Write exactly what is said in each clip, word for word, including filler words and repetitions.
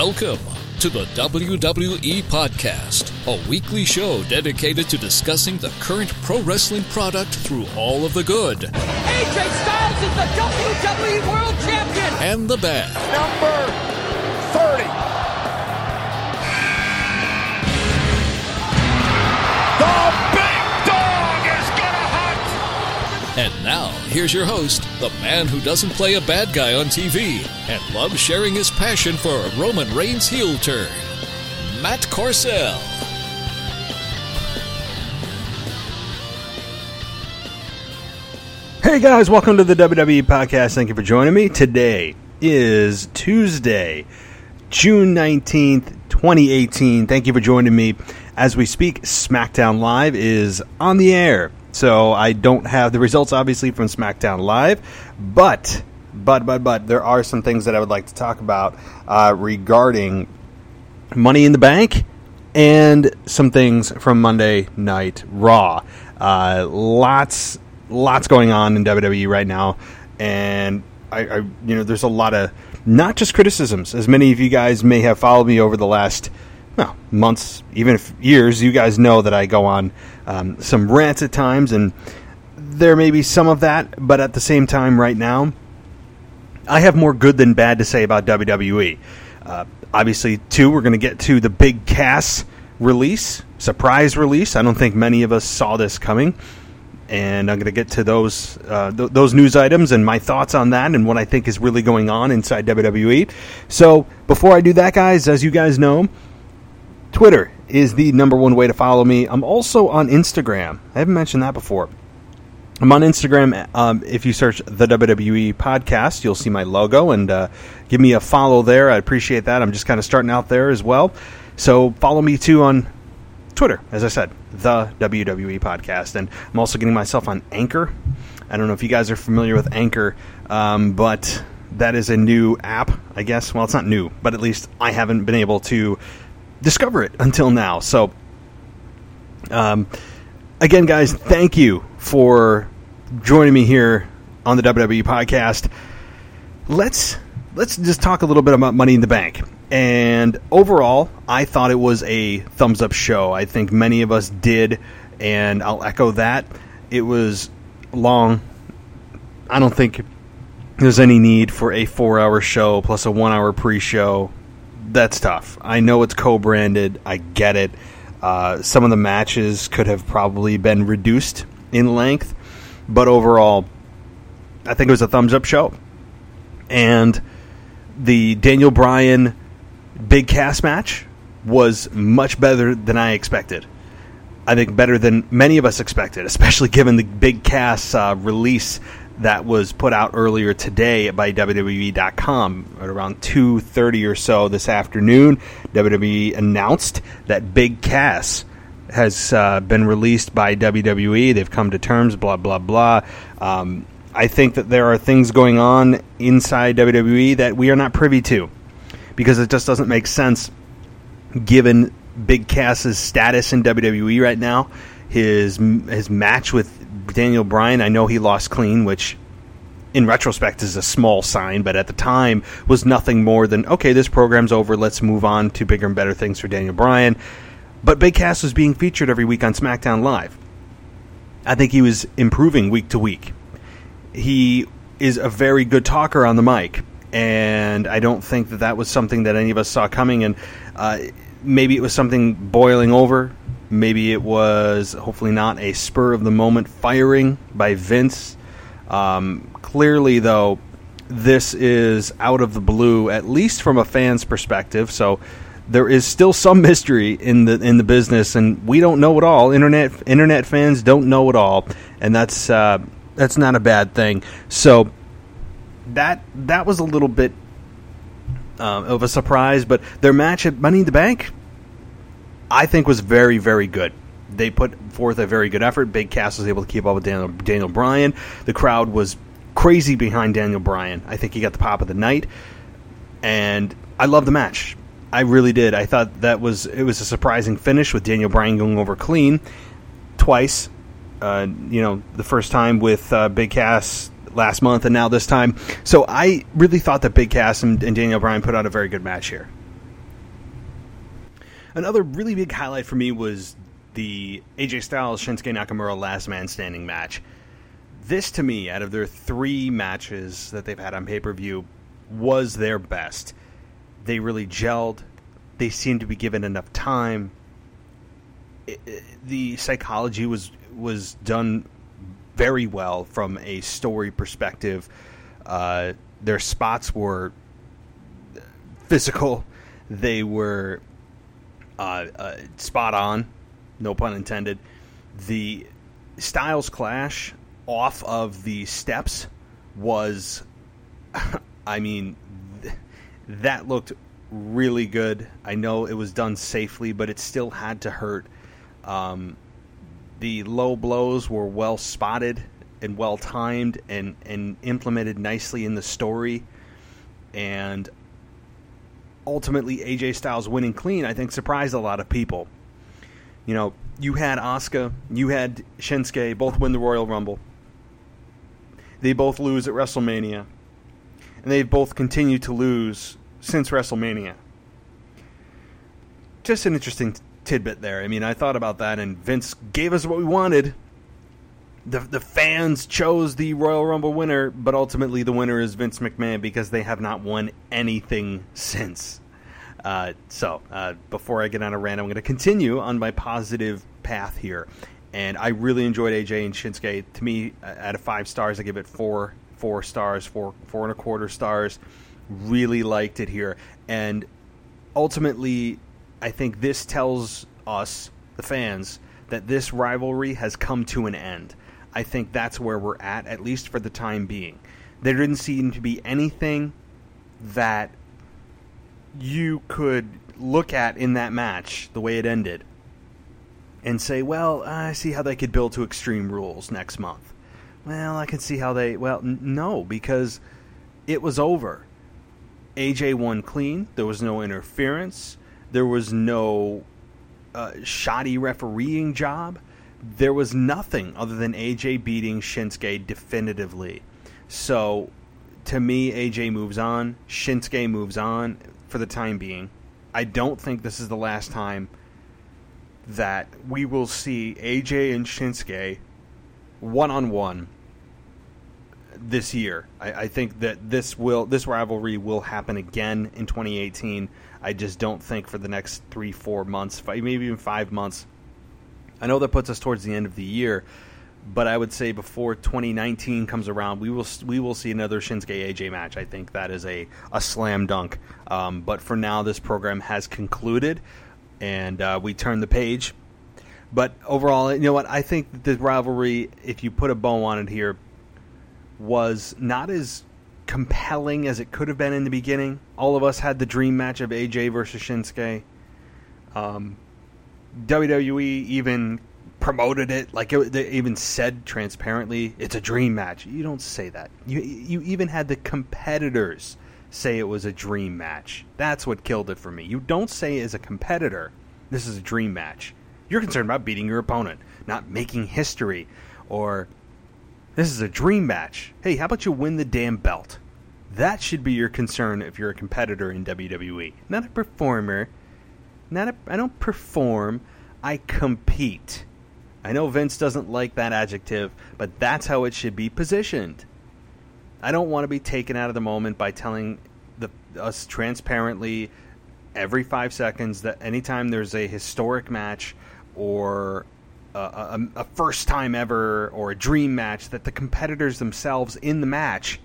Welcome to the W W E Podcast, a weekly show dedicated to discussing the current pro wrestling product through all of the good. A J Styles is the W W E World Champion! And the bad. Number thirty. The big dog is gonna hunt! And now, here's your host, the man who doesn't play a bad guy on T V and loves sharing his passion for a Roman Reigns heel turn, Matt Corsell. Hey guys, welcome to the W W E Podcast. Thank you for joining me. Today is Tuesday, June nineteenth, twenty eighteen. Thank you for joining me. As we speak, SmackDown Live is on the air. So I don't have the results, obviously, from SmackDown Live, but, but, but, but, there are some things that I would like to talk about uh, regarding Money in the Bank and some things from Monday Night Raw. Uh, lots, lots going on in W W E right now, and I, I, you know, there's a lot of not just criticisms. As many of you guys may have followed me over the last well, months, even if years, you guys know that I go on um, some rants at times, and there may be some of that, but at the same time right now, I have more good than bad to say about W W E. Uh, obviously, too, we're going to get to the Big Cass release, surprise release. I don't think many of us saw this coming, and I'm going to get to those uh, th- those news items and my thoughts on that and what I think is really going on inside W W E. So, before I do that, guys, as you guys know, Twitter is the number one way to follow me. I'm also on Instagram. I haven't mentioned that before. I'm on Instagram. Um, if you search the W W E Podcast, you'll see my logo, and uh, give me a follow there. I appreciate that. I'm just kind of starting out there as well. So follow me, too, on Twitter, as I said, the W W E Podcast. And I'm also getting myself on Anchor. I don't know if you guys are familiar with Anchor, um, but that is a new app, I guess. Well, it's not new, but at least I haven't been able to discover it until now. So, um, again, guys, thank you for joining me here on the W W E Podcast. Let's let's just talk a little bit about Money in the Bank. And overall, I thought it was a thumbs up show. I think many of us did, and I'll echo that. It was long. I don't think there's any need for a four hour show plus a one hour pre-show. That's tough. I know it's co-branded. I get it. Uh, some of the matches could have probably been reduced in length, but overall, I think it was a thumbs-up show. And the Daniel Bryan Big Cass match was much better than I expected. I think better than many of us expected, especially given the Big Cass uh, release that was put out earlier today by W W E dot com at around two thirty or so this afternoon. W W E announced that Big Cass has uh, been released by W W E. They've come to terms, blah, blah, blah. Um, I think that there are things going on inside W W E that we are not privy to, because it just doesn't make sense given Big Cass's status in W W E right now. His his match with Daniel Bryan, I know he lost clean, which in retrospect is a small sign, but at the time was nothing more than, okay, this program's over, let's move on to bigger and better things for Daniel Bryan. But Big Cass was being featured every week on SmackDown Live. I think he was improving week to week. He is a very good talker on the mic, and I don't think that that was something that any of us saw coming, and uh, maybe it was something boiling over. Maybe it was, hopefully not, a spur-of-the-moment firing by Vince. Um, clearly, though, this is out of the blue, at least from a fan's perspective. So there is still some mystery in the in the business, and we don't know it all. Internet internet fans don't know it all, and that's uh, that's not a bad thing. So that that was a little bit uh, of a surprise, but their match at Money in the Bank, I think, was very, very good. They put forth a very good effort. Big Cass was able to keep up with Daniel, Daniel Bryan. The crowd was crazy behind Daniel Bryan. I think he got the pop of the night, and I love the match. I really did. I thought that was it was a surprising finish with Daniel Bryan going over clean twice. Uh, you know, the first time with uh, Big Cass last month, and now this time. So I really thought that Big Cass and, and Daniel Bryan put out a very good match here. Another really big highlight for me was the A J Styles Shinsuke Nakamura last man standing match. This, to me, out of their three matches that they've had on pay-per-view, was their best. They really gelled. They seemed to be given enough time. It, it, the psychology was was done very well from a story perspective. Uh, their spots were physical. They were uh, uh, spot on, no pun intended. The Styles Clash off of the steps was, I mean, th- that looked really good. I know it was done safely, but it still had to hurt. Um, the low blows were well spotted and well timed and, and implemented nicely in the story. And ultimately, A J Styles winning clean, I think, surprised a lot of people. You know, you had Asuka, you had Shinsuke, both win the Royal Rumble. They both lose at WrestleMania. And they've both continued to lose since WrestleMania. Just an interesting t- tidbit there. I mean, I thought about that, and Vince gave us what we wanted. The the fans chose the Royal Rumble winner, but ultimately the winner is Vince McMahon because they have not won anything since. Uh, so, uh, before I get on a rant, I'm going to continue on my positive path here. And I really enjoyed A J and Shinsuke. To me, out of five stars, I give it four, four stars, four, four and a quarter stars. Really liked it here. And ultimately, I think this tells us, the fans, that this rivalry has come to an end. I think that's where we're at, at least for the time being. There didn't seem to be anything that you could look at in that match, the way it ended, and say, well, I see how they could build to Extreme Rules next month. Well, I can see how they... Well, n- no, because it was over. A J won clean. There was no interference. There was no uh, shoddy refereeing job. There was nothing other than A J beating Shinsuke definitively. So, to me, A J moves on. Shinsuke moves on for the time being. I don't think this is the last time that we will see A J and Shinsuke one-on-one this year. I, I think that this will this rivalry will happen again in twenty eighteen. I just don't think for the next three, four months, five, maybe even five months. I know that puts us towards the end of the year, but I would say before twenty nineteen comes around, we will we will see another Shinsuke A J match. I think that is a, a slam dunk. Um, but for now, this program has concluded, and uh, we turn the page. But overall, you know what? I think the rivalry, if you put a bow on it here, was not as compelling as it could have been in the beginning. All of us had the dream match of A J versus Shinsuke. Um, W W E even promoted it, like it, they even said transparently, it's a dream match. You don't say that. You you even had the competitors say it was a dream match. That's what killed it for me. You don't say as a competitor, this is a dream match. You're concerned about beating your opponent, not making history, or this is a dream match. Hey, how about you win the damn belt? That should be your concern if you're a competitor in W W E, not a performer. Not a, I don't perform, I compete. I know Vince doesn't like that adjective, but that's how it should be positioned. I don't want to be taken out of the moment by telling the, us transparently every five seconds that anytime there's a historic match or a, a, a first time ever or a dream match, that the competitors themselves in the match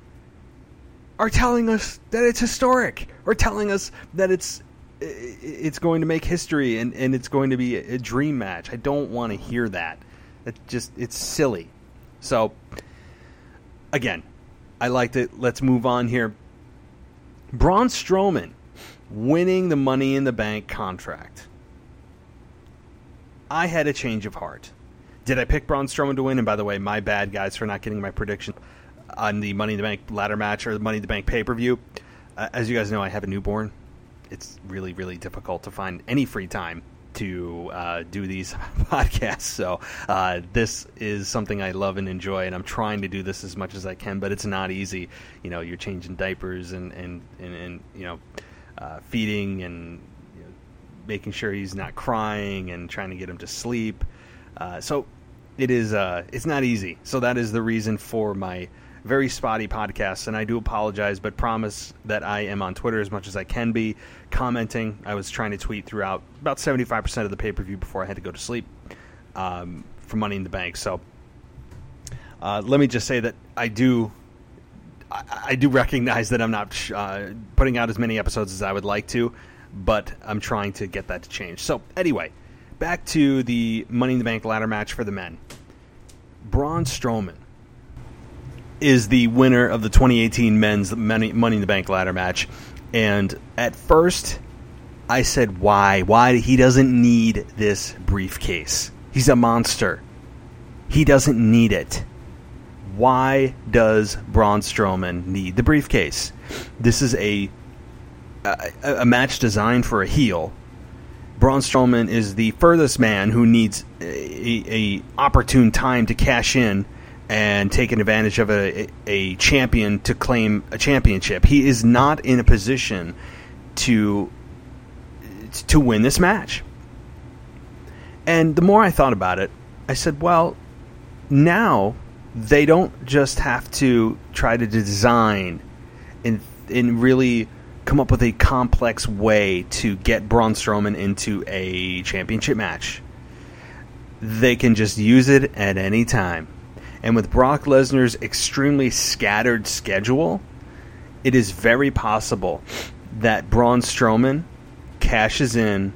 are telling us that it's historic, or telling us that it's it's going to make history and, and it's going to be a, a dream match. I don't want to hear that. It just, it's silly. So, again, I liked it. Let's move on here. Braun Strowman winning the Money in the Bank contract. I had a change of heart. Did I pick Braun Strowman to win? And by the way, my bad, guys, for not getting my prediction on the Money in the Bank ladder match or the Money in the Bank pay-per-view. Uh, as you guys know, I have a newborn. It's really, really difficult to find any free time to uh, do these podcasts. So uh, this is something I love and enjoy, and I'm trying to do this as much as I can, but it's not easy. You know, you're changing diapers and, and, and, and you know, uh, feeding and you know, making sure he's not crying and trying to get him to sleep. Uh, so it is uh, it's not easy. So that is the reason for my very spotty podcast, and I do apologize, but promise that I am on Twitter as much as I can be, commenting. I was trying to tweet throughout about seventy-five percent of the pay-per-view before I had to go to sleep um, for Money in the Bank. So uh, let me just say that I do I, I do recognize that I'm not uh, putting out as many episodes as I would like to, but I'm trying to get that to change. So anyway, back to the Money in the Bank ladder match for the men. Braun Strowman is the winner of the twenty eighteen men's Money, Money in the Bank ladder match. And at first, I said, why? Why? He doesn't need this briefcase. He's a monster. He doesn't need it. Why does Braun Strowman need the briefcase? This is a, a, a match designed for a heel. Braun Strowman is the furthest man who needs a, a opportune time to cash in and taking advantage of a, a champion to claim a championship. He is not in a position to to win this match. And the more I thought about it, I said, well, now they don't just have to try to design and, and really come up with a complex way to get Braun Strowman into a championship match. They can just use it at any time. And with Brock Lesnar's extremely scattered schedule, it is very possible that Braun Strowman cashes in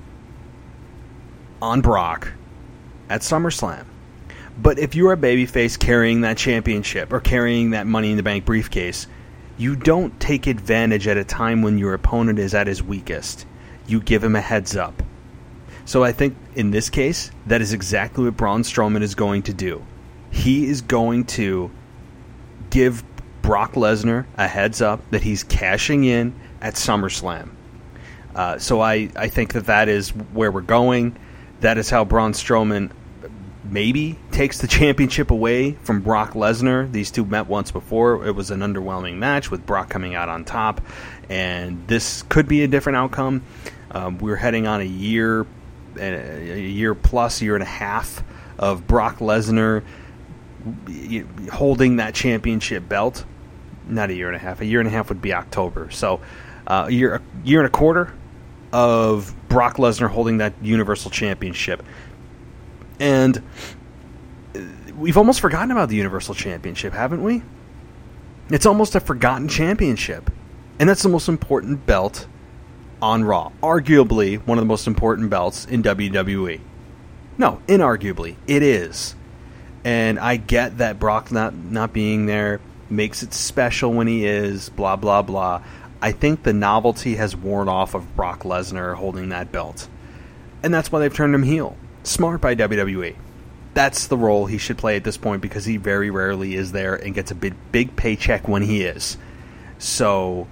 on Brock at SummerSlam. But if you're a babyface carrying that championship or carrying that Money in the Bank briefcase, you don't take advantage at a time when your opponent is at his weakest. You give him a heads up. So I think in this case, that is exactly what Braun Strowman is going to do. He is going to give Brock Lesnar a heads up that he's cashing in at SummerSlam. Uh, so I, I think that that is where we're going. That is how Braun Strowman maybe takes the championship away from Brock Lesnar. These two met once before. It was an underwhelming match with Brock coming out on top. And this could be a different outcome. Um, we're heading on a year, a year plus, year and a half of Brock Lesnar holding that championship belt. Not a year and a half. A year and a half would be October. So uh, a year, a year and a quarter of Brock Lesnar holding that Universal Championship. And we've almost forgotten about the Universal Championship, haven't we? It's almost a forgotten championship. And that's the most important belt on Raw. Arguably one of the most important belts in W W E. No, inarguably, it is. And I get that Brock not, not being there makes it special when he is, blah, blah, blah. I think the novelty has worn off of Brock Lesnar holding that belt. And that's why they've turned him heel. Smart by W W E. That's the role he should play at this point because he very rarely is there and gets a big, big paycheck when he is. So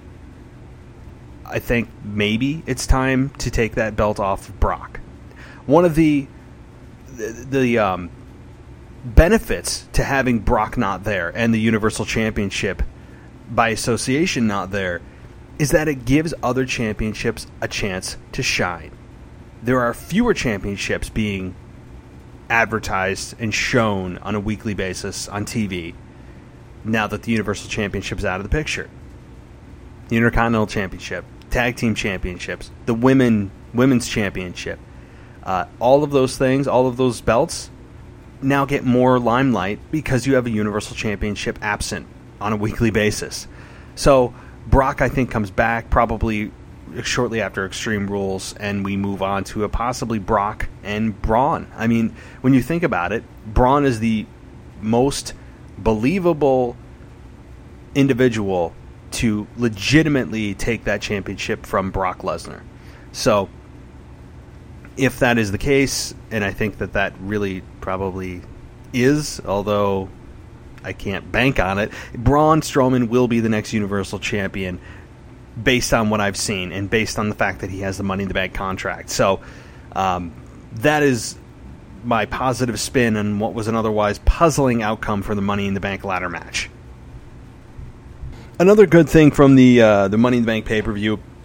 I think maybe it's time to take that belt off of Brock. One of the the, the um, benefits to having Brock not there and the Universal Championship by association not there is that it gives other championships a chance to shine. There are fewer championships being advertised and shown on a weekly basis on T V now that the Universal Championship is out of the picture. The Intercontinental Championship, Tag Team Championships, the Women Women's Championship, uh, all of those things, all of those belts now get more limelight because you have a Universal Championship absent on a weekly basis. So Brock, I think, comes back probably shortly after Extreme Rules, and we move on to a possibly Brock and Braun. I mean, when you think about it, Braun is the most believable individual to legitimately take that championship from Brock Lesnar. So if that is the case, and I think that that really probably is, although I can't bank on it, Braun Strowman will be the next Universal Champion based on what I've seen and based on the fact that he has the Money in the Bank contract. So um, that is my positive spin on what was an otherwise puzzling outcome for the Money in the Bank ladder match. Another good thing from the uh, the Money in the Bank pay-per-view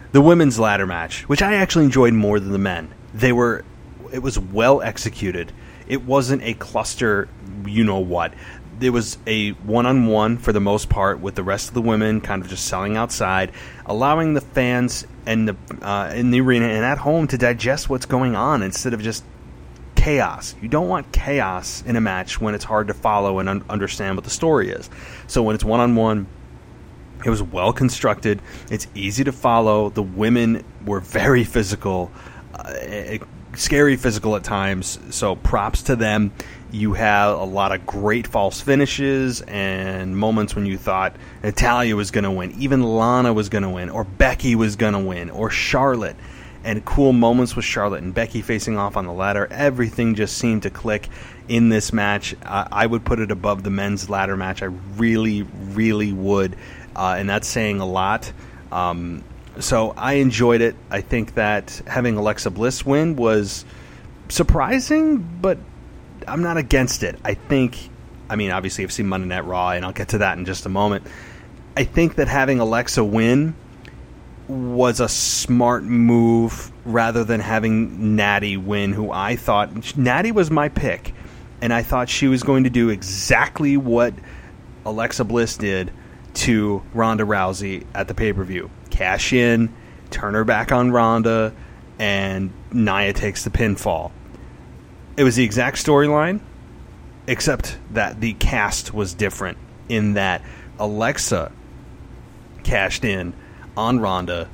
the women's ladder match, which I actually enjoyed more than the men. They were, it was well executed. It wasn't a cluster, you know what. There was a one-on-one for the most part with the rest of the women kind of just selling outside, allowing the fans and the uh, in the arena and at home to digest what's going on instead of just chaos. You don't want chaos in a match when it's hard to follow and un- understand what the story is. So when it's one-on-one, it was well constructed. It's easy to follow. The women were very physical, uh, scary physical at times, so props to them. You have a lot of great false finishes and moments when you thought Natalya was going to win, even Lana was going to win, or Becky was going to win, or Charlotte. And cool moments with Charlotte and Becky facing off on the ladder. Everything just seemed to click in this match. Uh, I would put it above the men's ladder match. I really, really would. Uh, and that's saying a lot. Um, so I enjoyed it. I think that having Alexa Bliss win was surprising, but I'm not against it. I think, I mean, obviously I've seen Monday Night Raw, and I'll get to that in just a moment. I think that having Alexa win was a smart move rather than having Natty win, who I thought, Natty was my pick, and I thought she was going to do exactly what Alexa Bliss did to Ronda Rousey at the pay-per-view. Cash in, turn her back on Ronda, and Nia takes the pinfall. It was the exact storyline, except that the cast was different in that Alexa cashed in on Ronda,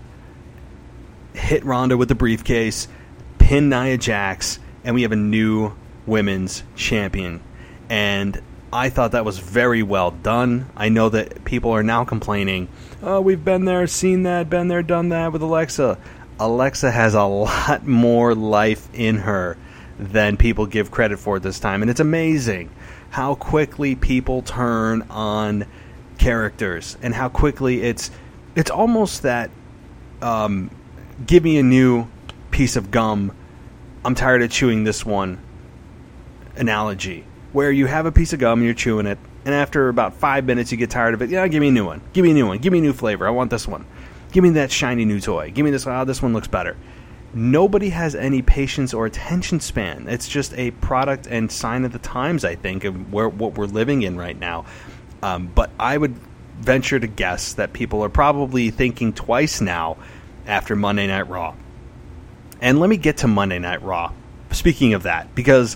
hit Ronda with the briefcase, pin Nia Jax, and we have a new women's champion. And I thought that was very well done. I know that people are now complaining, oh, we've been there, seen that, been there, done that with Alexa. Alexa has a lot more life in her than people give credit for this time. And it's amazing how quickly people turn on characters and how quickly it's it's almost that um, give me a new piece of gum, I'm tired of chewing this one analogy, where you have a piece of gum, you're chewing it, and after about five minutes you get tired of it. Yeah, give me a new one. Give me a new one. Give me a new flavor. I want this one. Give me that shiny new toy. Give me this. Oh, this one looks better. Nobody has any patience or attention span. It's just a product and sign of the times, I think, of where what we're living in right now. Um, but I would venture to guess that people are probably thinking twice now after Monday Night Raw. And let me get to Monday Night Raw. Speaking of that, because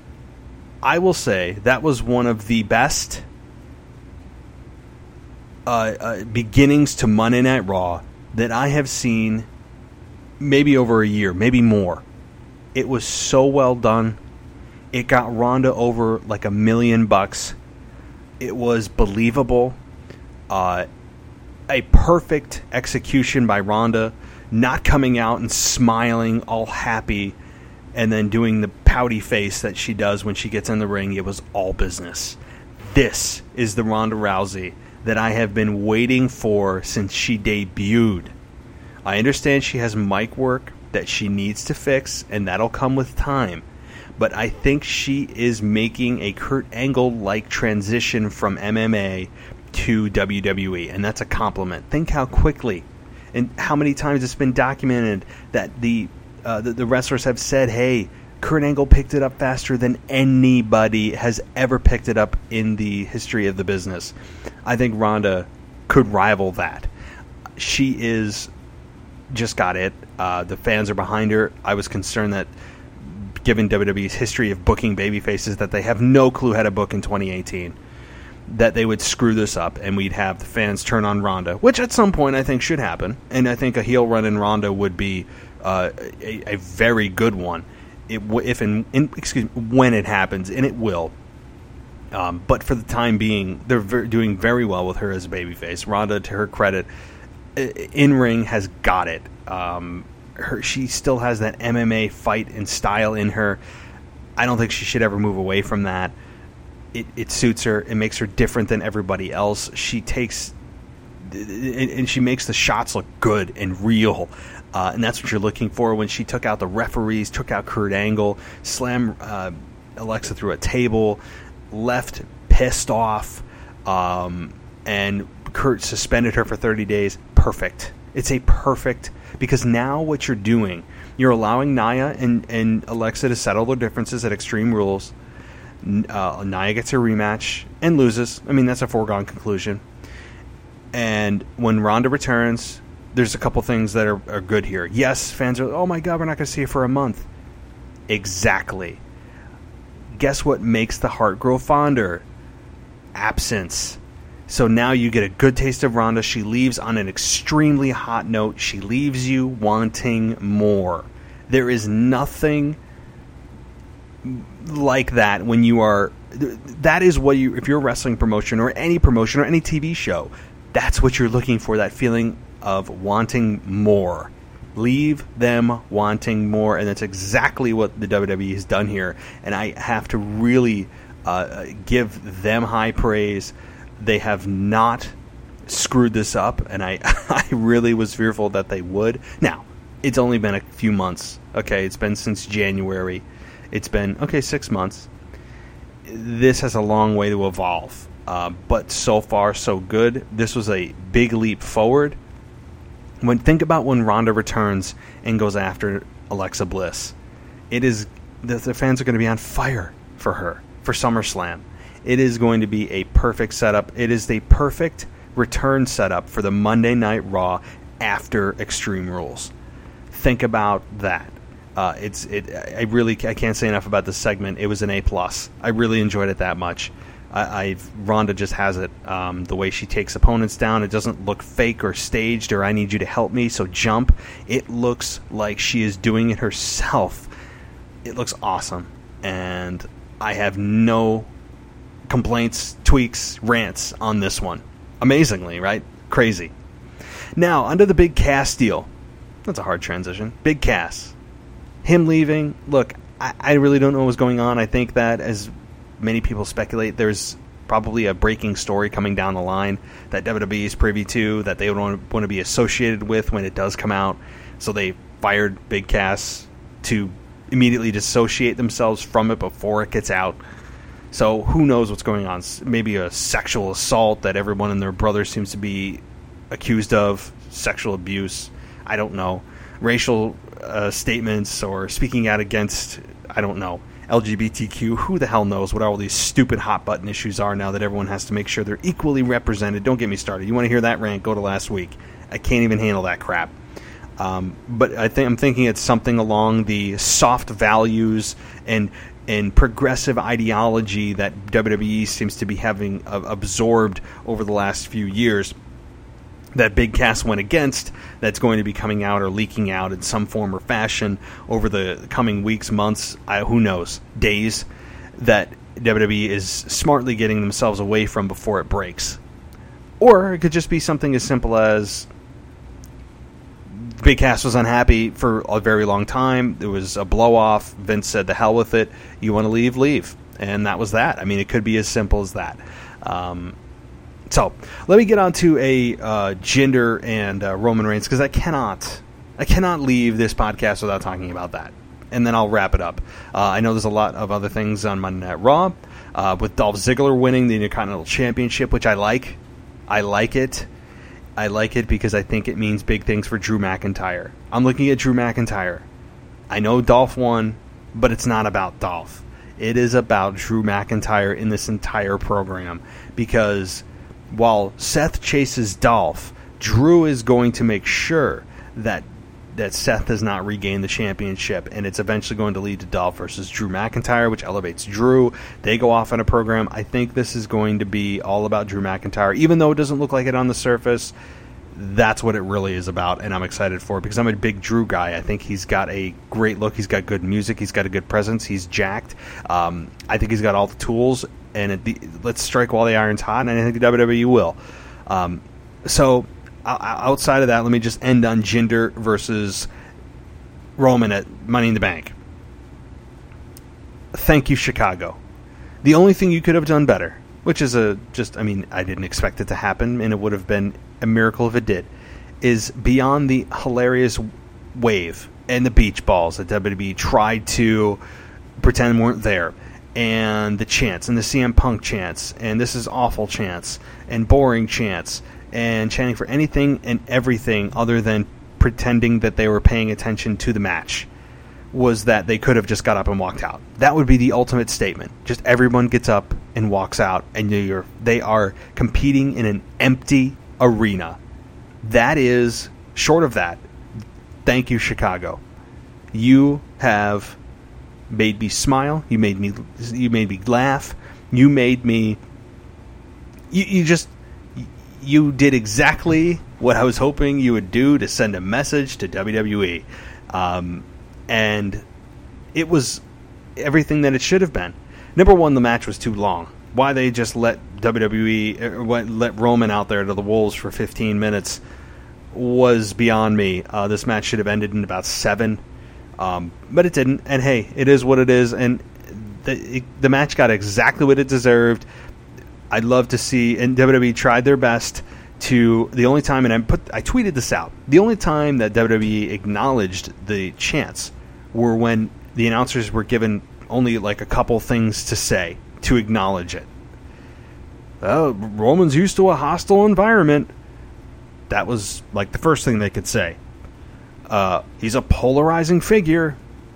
I will say that was one of the best uh, uh, beginnings to Monday Night Raw that I have seen maybe over a year, maybe more. It was so well done. It got Ronda over like a million bucks. It was believable. Uh, a perfect execution by Ronda, not coming out and smiling all happy and then doing the pouty face that she does when she gets in the ring. It was all business. This is the Ronda Rousey that I have been waiting for since she debuted. I understand she has mic work that she needs to fix, and that'll come with time. But I think she is making a Kurt Angle-like transition from M M A to W W E, and that's a compliment. Think how quickly and how many times it's been documented that the uh, the, the wrestlers have said, hey, Kurt Angle picked it up faster than anybody has ever picked it up in the history of the business. I think Ronda could rival that. She is just got it. Uh, the fans are behind her. I was concerned that given W W E's history of booking babyfaces that they have no clue how to book in twenty eighteen, that they would screw this up and we'd have the fans turn on Ronda, which at some point I think should happen. And I think a heel run in Ronda would be uh, a, a very good one. It w- if and in, excuse me, when it happens, and it will. Um, but for the time being, they're ver- doing very well with her as a babyface. Ronda, to her credit, in ring has got it. Um, her she still has that M M A fight and style in her. I don't think she should ever move away from that. It, it suits her. It makes her different than everybody else. She takes and she makes the shots look good and real. Uh, and that's what you're looking for when she took out the referees, took out Kurt Angle, slammed uh, Alexa through a table, left pissed off, um, and Kurt suspended her for thirty days. Perfect. It's a perfect because now what you're doing, you're allowing Nia and, and Alexa to settle their differences at Extreme Rules. Uh, Nia gets her rematch and loses. I mean, that's a foregone conclusion. And when Ronda returns, there's a couple things that are, are good here. Yes, fans are, oh my God, we're not going to see her for a month. Exactly. Guess what makes the heart grow fonder? Absence. So now you get a good taste of Ronda. She leaves on an extremely hot note. She leaves you wanting more. There is nothing like that when you are... That is what you... If you're a wrestling promotion or any promotion or any T V show, that's what you're looking for, that feeling of wanting more. Leave them wanting more, and that's exactly what the W W E has done here. And I have to really uh, give them high praise. They have not screwed this up, and I, I really was fearful that they would. Now, it's only been a few months. Okay, it's been since January. It's been, okay, six months. This has a long way to evolve, uh, but so far, so good. This was a big leap forward. When think about when Ronda returns and goes after Alexa Bliss, it is the, the fans are going to be on fire for her for SummerSlam. It is going to be a perfect setup. It is the perfect return setup for the Monday Night Raw after Extreme Rules. Think about that. Uh, it's it. I really I can't say enough about this segment. It was an A plus. I really enjoyed it that much. I, I've Ronda just has it. Um, the way she takes opponents down, it doesn't look fake or staged or I need you to help me, so jump. It looks like she is doing it herself. It looks awesome, and I have no complaints, tweaks, rants on this one. Amazingly, right? Crazy. Now, under the Big Cass deal. That's a hard transition. Big Cass. Him leaving. Look, I, I really don't know what's going on. I think that, as many people speculate, there's probably a breaking story coming down the line that W W E is privy to, that they would want, want to be associated with when it does come out. So they fired Big Cass to immediately dissociate themselves from it before it gets out. So who knows what's going on? Maybe a sexual assault that everyone and their brother seems to be accused of, sexual abuse, I don't know, racial uh, statements or speaking out against, I don't know, L G B T Q, who the hell knows what all these stupid hot button issues are now that everyone has to make sure they're equally represented. Don't get me started. You want to hear that rant, go to last week. I can't even handle that crap. Um, but I think I'm thinking it's something along the soft values and and progressive ideology that W W E seems to be having uh, absorbed over the last few years, that Big Cass went against, that's going to be coming out or leaking out in some form or fashion over the coming weeks, months, I, who knows, days, that W W E is smartly getting themselves away from before it breaks. Or it could just be something as simple as Big Cass was unhappy for a very long time. There was a blow-off. Vince said, the hell with it. You want to leave? Leave. And that was that. I mean, it could be as simple as that. Um, so, let me get on to a uh, Jinder and uh, Roman Reigns, because I cannot, I cannot leave this podcast without talking about that. And then I'll wrap it up. Uh, I know there's a lot of other things on Monday Night Raw, uh, with Dolph Ziggler winning the Intercontinental Championship, which I like. I like it. I like it because I think it means big things for Drew McIntyre. I'm looking at Drew McIntyre. I know Dolph won, but it's not about Dolph. It is about Drew McIntyre in this entire program. Because while Seth chases Dolph, Drew is going to make sure that that Seth does not regain the championship, and it's eventually going to lead to Dolph versus Drew McIntyre, which elevates Drew. They go off on a program. I think this is going to be all about Drew McIntyre, even though it doesn't look like it on the surface. That's what it really is about, and I'm excited for it because I'm a big Drew guy. I think he's got a great look. He's got good music. He's got a good presence. He's jacked. Um, I think he's got all the tools, and it, the, let's strike while the iron's hot, and I think the W W E will. Um, so... Outside of that, let me just end on Jinder versus Roman at Money in the Bank. Thank you, Chicago. The only thing you could have done better, which is a just, I mean, I didn't expect it to happen, and it would have been a miracle if it did, is beyond the hilarious wave and the beach balls that W W E tried to pretend weren't there, and the chants, and the C M Punk chants, and this is awful chants, and boring chants, and chanting for anything and everything other than pretending that they were paying attention to the match was that they could have just got up and walked out. That would be the ultimate statement. Just everyone gets up and walks out, and you're, they are competing in an empty arena. That is, short of that, thank you, Chicago. You have made me smile. You made me. You made me laugh. You made me. You, you just. You did exactly what I was hoping you would do to send a message to W W E, um, and it was everything that it should have been. Number one, the match was too long. Why they just let W W E or let Roman out there to the wolves for fifteen minutes was beyond me. Uh, this match should have ended in about seven. Um, but it didn't, and hey, it is what it is, and the, it, the match got exactly what it deserved. I'd love to see, and W W E tried their best to, the only time, and I put, I tweeted this out, the only time that W W E acknowledged the chants were when the announcers were given only like a couple things to say to acknowledge it. Oh, Roman's used to a hostile environment. That was like the first thing they could say. Uh, he's a polarizing figure.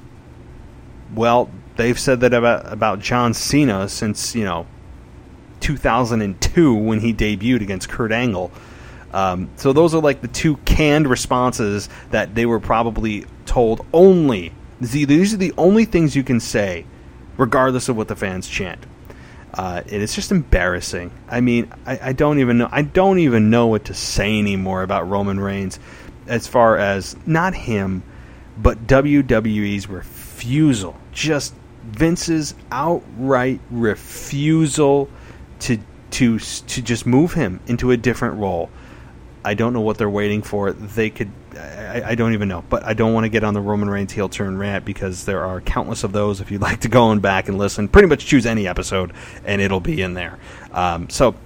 Well, they've said that about, about John Cena since, you know, two thousand two when he debuted against Kurt Angle. Um, so those are like the two canned responses that they were probably told only. See, these are the only things you can say, regardless of what the fans chant. Uh, and it's just embarrassing. I mean, I, I don't even know. I don't even know what to say anymore about Roman Reigns. As far as, not him, but W W E's refusal. Just Vince's outright refusal to to to just move him into a different role. I don't know what they're waiting for. They could, I, I don't even know. But I don't want to get on the Roman Reigns heel turn rant because there are countless of those. If you'd like to go on back and listen, pretty much choose any episode and it'll be in there. Um, so,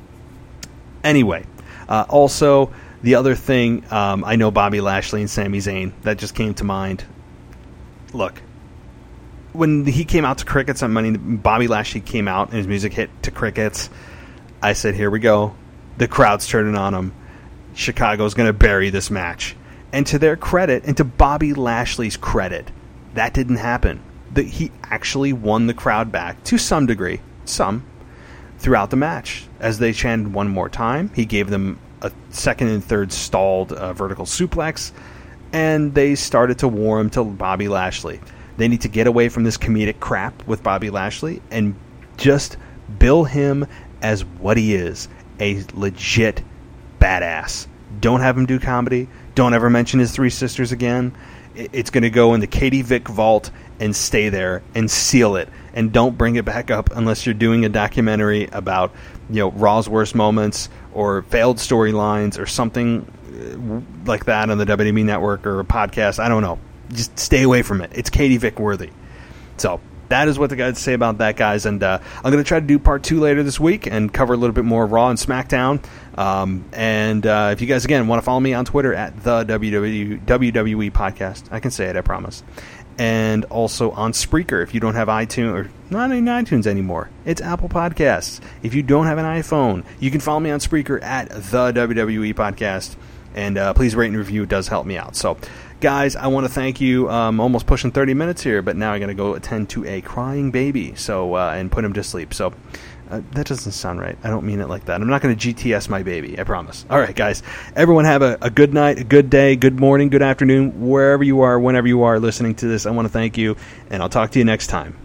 anyway, uh, also... The other thing, um, I know Bobby Lashley and Sami Zayn, that just came to mind. Look, when he came out to Crickets on Monday, Bobby Lashley came out and his music hit to Crickets. I said, here we go. The crowd's turning on him. Chicago's going to bury this match. And to their credit, and to Bobby Lashley's credit, that didn't happen. The, he actually won the crowd back to some degree, some, throughout the match. As they chanted one more time, he gave them a second and third stalled uh, vertical suplex, and they started to warm to Bobby Lashley. They need to get away from this comedic crap with Bobby Lashley and just bill him as what he is, a legit badass. Don't have him do comedy. Don't ever mention his three sisters again. It's going to go in the Katie Vick vault and stay there and seal it. And don't bring it back up unless you're doing a documentary about, you know, Raw's worst moments or failed storylines or something like that on the W W E Network or a podcast. I don't know. Just stay away from it. It's Katie Vick worthy. So that is what the guys say about that, guys. And uh, I'm going to try to do part two later this week and cover a little bit more Raw and SmackDown. Um, and uh, if you guys, again, want to follow me on Twitter at the W W E Podcast, I can say it, I promise. And also on Spreaker, if you don't have iTunes, or not in iTunes anymore, it's Apple Podcasts. If you don't have an iPhone, you can follow me on Spreaker at the W W E Podcast. And uh, please rate and review. It does help me out. So, guys, I want to thank you. Um, almost pushing thirty minutes here, but now I'm going to go attend to a crying baby so uh, and put him to sleep. So, uh, that doesn't sound right. I don't mean it like that. I'm not going to G T S my baby. I promise. All right, guys. Everyone have a, a good night, a good day, good morning, good afternoon, wherever you are, whenever you are listening to this. I want to thank you, and I'll talk to you next time.